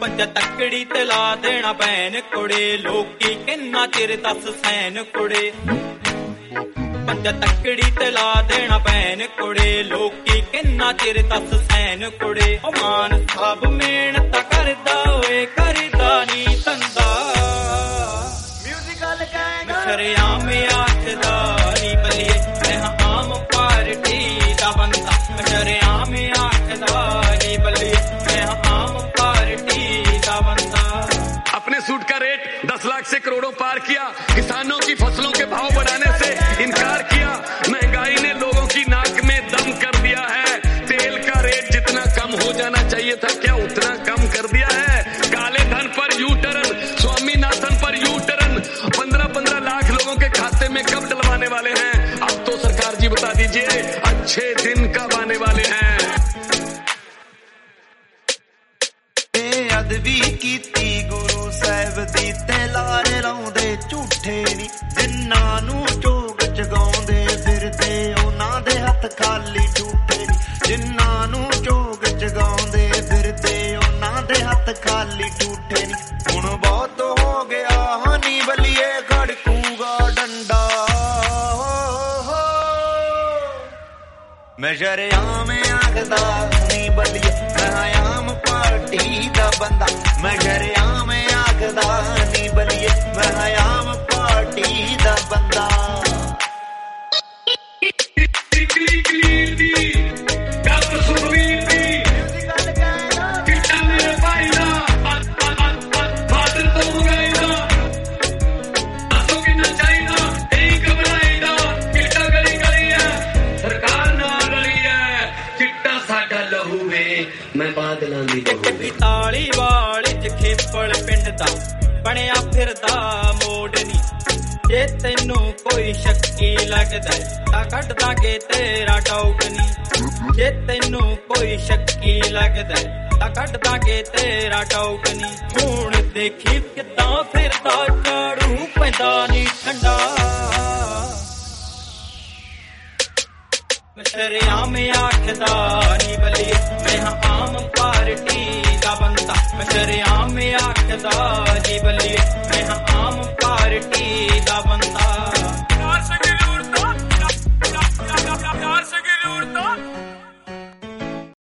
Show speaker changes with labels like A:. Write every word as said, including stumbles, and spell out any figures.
A: ਪੰਜਾ ਤੱਕੜੀ ਤੇ ਲਾ ਦੇਣਾ ਭੈਣ ਕੁੜੇ ਲੋਕੀ ਕਿੰਨਾ ਚਿਰ ਦੱਸ ਸੈਨ ਕੁੜੇ ਪੰਜਾ ਤੱਕੜੀ ਤੇ ਲਾ ਦੇਣਾ ਭੈਣ ਕੁੜੇ ਲੋਕੀ ਕਿੰਨਾ ਚਿਰ ਦੱਸ ਸੈਨ ਕੁੜੇ ਉਹ ਮਾਨ ਸਭ ਮਿਹਨਤ ਕਰਦਾ ਓਏ ਕਰਦਾ ਨੀ ਧੰਦਾ ਮਿਊਜ਼ਿਕਲ ਕਹਿੰਦਾ ਸ਼ਰਿਆਮ ਆਖਦਾ ਨੀ ਬੱਲੀਏ ਮੈਂ ਆਮ ਪਾਰਟੀ ਦਾ ਬੰਦਾ ਸ਼ਰਿਆਮ ਆਖਦਾ ਨੀ ਬੱਲੀਏ मैं आम पार्टी का बंदा
B: अपने सूट का रेट दस लाख से करोड़ों पार किया किसानों की फसलों के भाव बढ़ाने से इनकार किया महंगाई ने लोगों की नाक में दम कर दिया है तेल का रेट जितना कम हो जाना चाहिए था क्या उतना कम कर दिया है काले धन पर यू टर्न स्वामीनाथन पर यू टर्न पंद्रह पंद्रह लाख लोगों के खाते में कब डलवाने वाले हैं अब तो सरकार जी बता दीजिए अच्छे दिन कब आने वाले हैं
C: ਵੀ ਕੀਤੀ ਗੁਰੂ ਸਾਹਿਬ ਦੀ ਤੇ ਲਾਰੇ ਲਾਉਂਦੇ ਝੂਠੇ ਨੀ ਜਿਨ੍ਹਾਂ ਨੂੰ ਚੋਗ ਚਗਾਉਂਦੇ ਫਿਰਦੇ ਉਹਨਾਂ ਦੇ ਹੱਥ ਖਾਲੀ ਝੂਠੇ ਨੀ ਜਿਨ੍ਹਾਂ ਨੂੰ ਚੋਗ ਚਗਾਉਂਦੇ ਫਿਰਦੇ ਉਹਨਾਂ ਦੇ ਹੱਥ ਖਾਲੀ ਝੂਠੇ ਨੀ ਹੁਣ ਬਹੁਤ ਹੋ ਗਿਆ ਹਨੀ ਬੱਲੀਏ ਖੜਕੂਗਾ ਡੰਡਾ ਮੈਂ ਸ਼ਰਿਆਮ ਆਖਦਾ ਨੀ ਬੱਲੀਏ ਮੈਂ ਆਮ ਪਾਰਟੀ ਦਾ ਬੰਦਾ ਮੈਂ ਸ਼ਰਿਆਮ ਆਖਦਾ ਨੀ ਬੱਲੀਏ ਮੈਂ ਆਮ ਪਾਰਟੀ ਦਾ ਬੰਦਾ
B: ਮੈਂ ਬਾਦਲਾਂ ਦੀ
A: ਤਾਲੀ ਵਾਲੀ ਚ ਖੇਪਲ ਪਿੰਡ ਦਾ ਬਣਿਆ ਫਿਰਦਾ ਮੋੜ ਨੀ ਜੇ ਤੈਨੂੰ ਕੋਈ ਸ਼ੱਕੀ ਲੱਗਦਾ ਤਾਂ ਕੱਢ ਦਾਂਗੇ ਤੇਰਾ ਡਾਊਟ ਨੀ ਜੇ ਤੈਨੂੰ ਕੋਈ ਸ਼ੱਕੀ ਲੱਗਦਾ ਤਾਂ ਕੱਢ ਦਾਂਗੇ ਤੇਰਾ ਡਾਊਟ ਨੀ ਹੁਣ ਦੇਖੀ ਕਿੱਦਾਂ ਫਿਰਦਾ ਝਾੜੂ ਪੈਂਦਾ ਨੀ ਠੰਡਾ ਸ਼ਰਿਆਮ ਆਖਦਾ ਨੀ ਬੱਲੀਏ ਮੈਂ ਆਮ ਪਾਰਟੀ ਦਾ ਬੰਦਾ ਸ਼ਰਿਆਮ ਆਖਦਾ ਨੀ ਬੱਲੀਏ ਮੈਂ ਆਮ ਪਾਰਟੀ ਦਾ ਬੰਦਾ